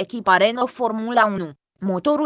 Echipa Renault Formula 1, motorul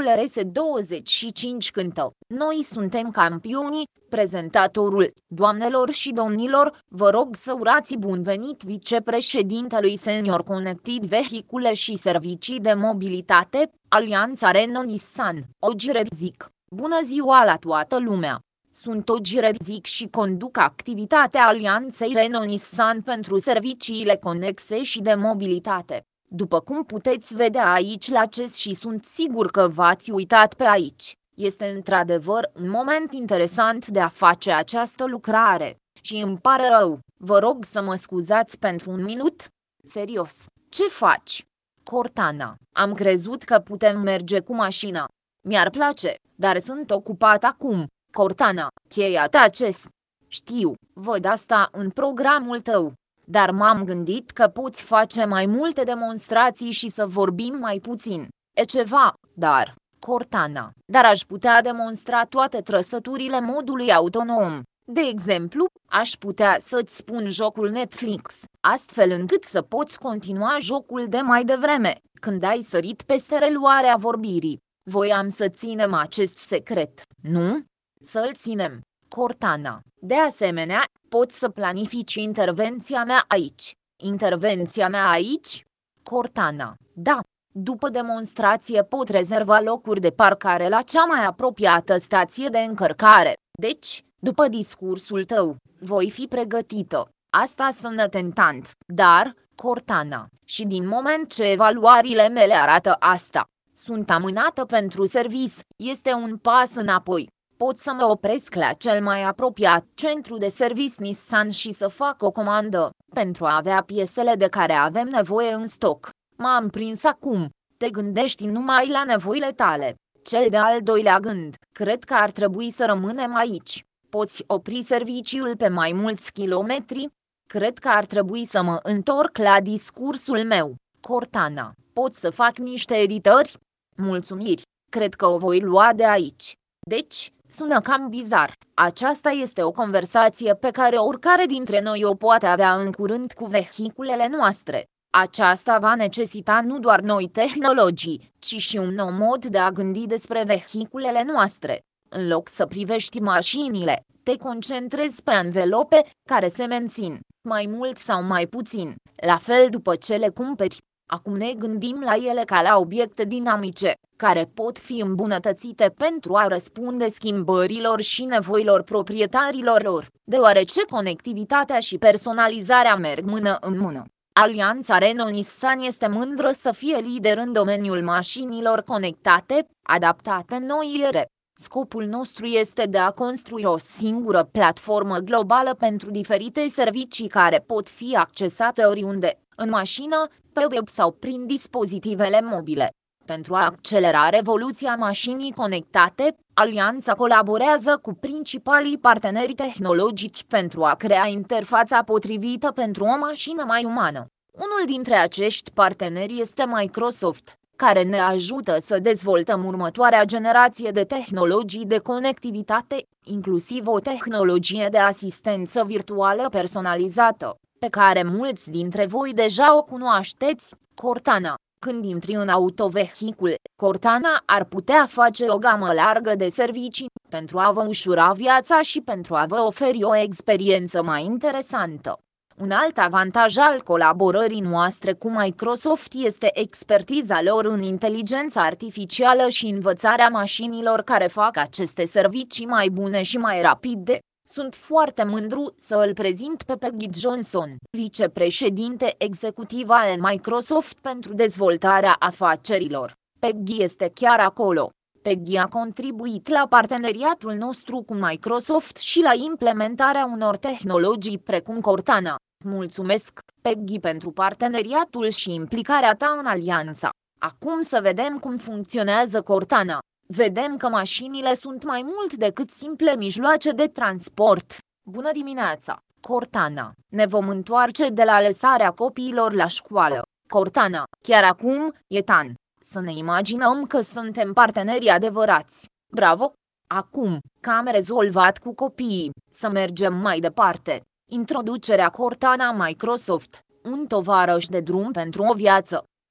RS25 cântă, noi suntem campionii, prezentatorul, doamnelor și domnilor, vă rog să urați bun venit vicepreședintelui Senior Connected Vehicule și Servicii de Mobilitate, Alianța Renault-Nissan, Ogi Redzik. Bună ziua la toată lumea! Sunt Ogi Redzik și conduc activitatea Alianței Renault-Nissan pentru serviciile conexe și de mobilitate. După cum puteți vedea aici la CES și sunt sigur că v-ați uitat pe aici, este într-adevăr un moment interesant de a face această lucrare. Și îmi pare rău, vă rog să mă scuzați pentru un minut? Serios, ce faci? Cortana, am crezut că putem merge cu mașina. Mi-ar place, dar sunt ocupat acum. Cortana, cheia ta CES. Știu, văd asta în programul tău. Dar m-am gândit că poți face mai multe demonstrații și să vorbim mai puțin. E ceva, dar, Cortana, dar aș putea demonstra toate trăsăturile modului autonom. De exemplu, aș putea să-ți spun jocul Netflix, astfel încât să poți continua jocul de mai devreme, când ai sărit peste reluarea vorbirii. Voiam să ținem acest secret, nu? Să-l ținem, Cortana. De asemenea, poți să planifici intervenția mea aici. Intervenția mea aici? Cortana, da. După demonstrație pot rezerva locuri de parcare la cea mai apropiată stație de încărcare. Deci, după discursul tău, voi fi pregătită. Asta sună tentant, dar, Cortana, și din moment ce evaluările mele arată asta, sunt amânată pentru servis, este un pas înapoi. Pot să mă opresc la cel mai apropiat centru de service Nissan și să fac o comandă, pentru a avea piesele de care avem nevoie în stoc. M-am prins acum. Te gândești numai la nevoile tale. Cel de-al doilea gând, cred că ar trebui să rămânem aici. Poți opri serviciul pe mai mulți kilometri? Cred că ar trebui să mă întorc la discursul meu. Cortana, pot să fac niște editări? Mulțumiri, cred că o voi lua de aici. Deci, sună cam bizar. Aceasta este o conversație pe care oricare dintre noi o poate avea în curând cu vehiculele noastre. Aceasta va necesita nu doar noi tehnologii, ci și un nou mod de a gândi despre vehiculele noastre. În loc să privești mașinile, te concentrezi pe anvelope, care se mențin, mai mult sau mai puțin, la fel după ce le cumperi. Acum ne gândim la ele ca la obiecte dinamice, care pot fi îmbunătățite pentru a răspunde schimbărilor și nevoilor proprietarilor lor, deoarece conectivitatea și personalizarea merg mână în mână. Alianța Renault-Nissan este mândră să fie lider în domeniul mașinilor conectate, adaptate noi ere. Scopul nostru este de a construi o singură platformă globală pentru diferite servicii care pot fi accesate oriunde, în mașină, pe web sau prin dispozitivele mobile. Pentru a accelera revoluția mașinii conectate, Alianța colaborează cu principalii parteneri tehnologici pentru a crea interfața potrivită pentru o mașină mai umană. Unul dintre acești parteneri este Microsoft, care ne ajută să dezvoltăm următoarea generație de tehnologii de conectivitate, inclusiv o tehnologie de asistență virtuală personalizată, pe care mulți dintre voi deja o cunoașteți, Cortana. Când intri în autovehicul, Cortana ar putea face o gamă largă de servicii pentru a vă ușura viața și pentru a vă oferi o experiență mai interesantă. Un alt avantaj al colaborării noastre cu Microsoft este expertiza lor în inteligența artificială și învățarea mașinilor care fac aceste servicii mai bune și mai rapide. Sunt foarte mândru să îl prezint pe Peggy Johnson, vicepreședinte executiv al Microsoft pentru dezvoltarea afacerilor. Peggy este chiar acolo. Peggy a contribuit la parteneriatul nostru cu Microsoft și la implementarea unor tehnologii precum Cortana. Mulțumesc, Peggy, pentru parteneriatul și implicarea ta în alianța. Acum să vedem cum funcționează Cortana. Vedem că mașinile sunt mai mult decât simple mijloace de transport. Bună dimineața, Cortana! Ne vom întoarce de la lăsarea copiilor la școală. Cortana, chiar acum, Ethan. Să ne imaginăm că suntem parteneri adevărați. Bravo! Acum, că am rezolvat cu copiii, să mergem mai departe. Introducerea Cortana Microsoft, un tovarăș de drum pentru o viață.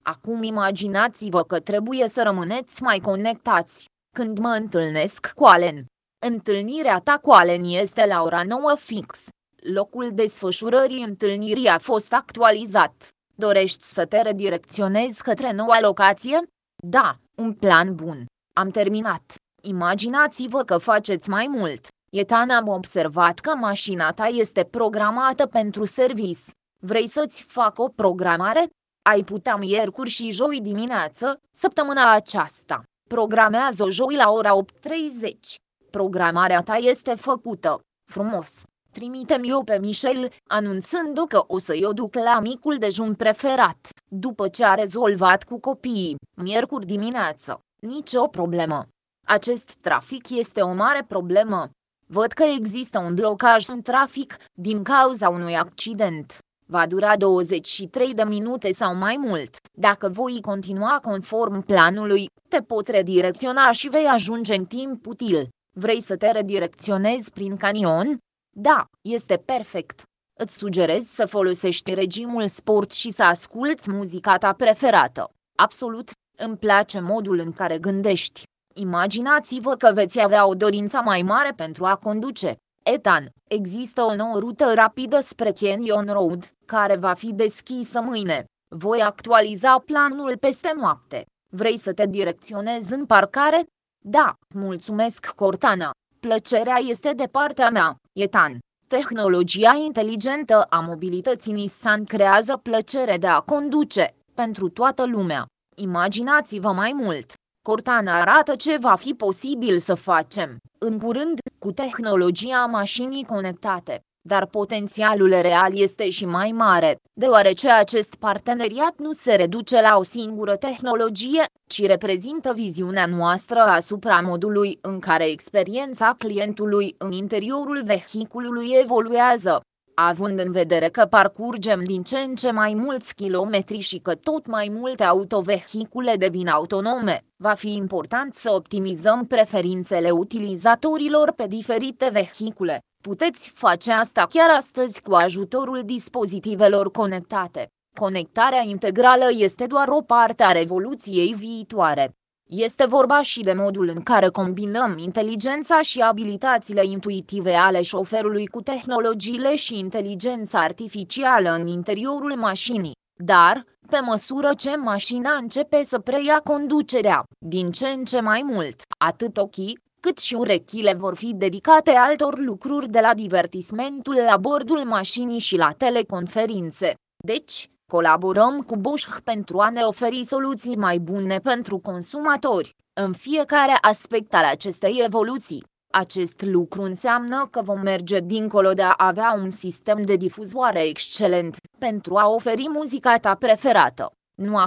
Acum imaginați-vă că trebuie să rămâneți mai conectați. Când mă întâlnesc cu Alen. Întâlnirea ta cu Alen este la ora 9 fix. Locul desfășurării întâlnirii a fost actualizat. Dorești să te redirecționezi către noua locație? Da, un plan bun. Am terminat. Imaginați-vă că faceți mai mult. Ethan, am observat că mașina ta este programată pentru servis. Vrei să-ți fac o programare? Ai putea miercuri și joi dimineață, săptămâna aceasta. Programează-o joi la ora 8:30. Programarea ta este făcută. Frumos. Trimite-mi eu pe Michel, anunțându că o să-i o duc la micul dejun preferat, după ce a rezolvat cu copiii, miercuri dimineață. Nicio problemă. Acest trafic este o mare problemă. Văd că există un blocaj în trafic din cauza unui accident. Va dura 23 de minute sau mai mult. Dacă voi continua conform planului, te pot redirecționa și vei ajunge în timp util. Vrei să te redirecționezi prin canion? Da, este perfect. Îți sugerez să folosești regimul sport și să asculți muzica ta preferată. Absolut, îmi place modul în care gândești. Imaginați-vă că veți avea o dorință mai mare pentru a conduce. Ethan, există o nouă rută rapidă spre Canyon Road, care va fi deschisă mâine. Voi actualiza planul peste noapte. Vrei să te direcționezi în parcare? Da, mulțumesc, Cortana. Plăcerea este de partea mea, Ethan. Tehnologia inteligentă a mobilității Nissan creează plăcere de a conduce pentru toată lumea. Imaginați-vă mai mult. Cortana arată ce va fi posibil să facem, în curând, cu tehnologia mașinii conectate. Dar potențialul real este și mai mare, deoarece acest parteneriat nu se reduce la o singură tehnologie, ci reprezintă viziunea noastră asupra modului în care experiența clientului în interiorul vehiculului evoluează. Având în vedere că parcurgem din ce în ce mai mulți kilometri și că tot mai multe autovehicule devin autonome, va fi important să optimizăm preferințele utilizatorilor pe diferite vehicule. Puteți face asta chiar astăzi cu ajutorul dispozitivelor conectate. Conectarea integrală este doar o parte a revoluției viitoare. Este vorba și de modul în care combinăm inteligența și abilitățile intuitive ale șoferului cu tehnologiile și inteligența artificială în interiorul mașinii. Dar, pe măsură ce mașina începe să preia conducerea, din ce în ce mai mult, atât ochii, cât și urechile vor fi dedicate altor lucruri, de la divertismentul la bordul mașinii și la teleconferințe. Deci, colaborăm cu Bosch pentru a ne oferi soluții mai bune pentru consumatori, în fiecare aspect al acestei evoluții. Acest lucru înseamnă că vom merge dincolo de a avea un sistem de difuzoare excelent, pentru a oferi muzica ta preferată. Nu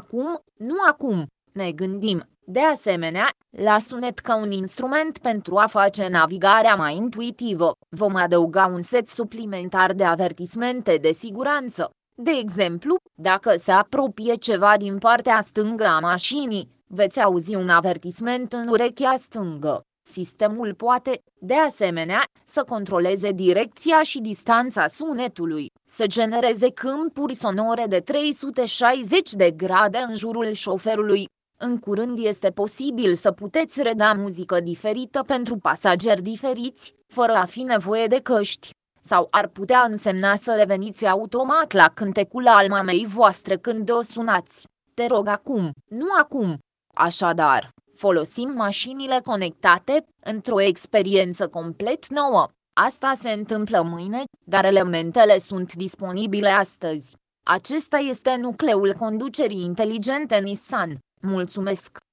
acum, ne gândim, de asemenea, la sunet ca un instrument pentru a face navigarea mai intuitivă. Vom adăuga un set suplimentar de avertismente de siguranță. De exemplu, dacă se apropie ceva din partea stângă a mașinii, veți auzi un avertisment în urechea stângă. Sistemul poate, de asemenea, să controleze direcția și distanța sunetului, să genereze câmpuri sonore de 360 de grade în jurul șoferului. În curând este posibil să puteți reda muzică diferită pentru pasageri diferiți, fără a fi nevoie de căști. Sau ar putea însemna să reveniți automat la cântecul al mamei voastre când o sunați. Te rog acum. Așadar, folosim mașinile conectate într-o experiență complet nouă. Asta se întâmplă mâine, dar elementele sunt disponibile astăzi. Acesta este nucleul conducerii inteligente Nissan. Mulțumesc!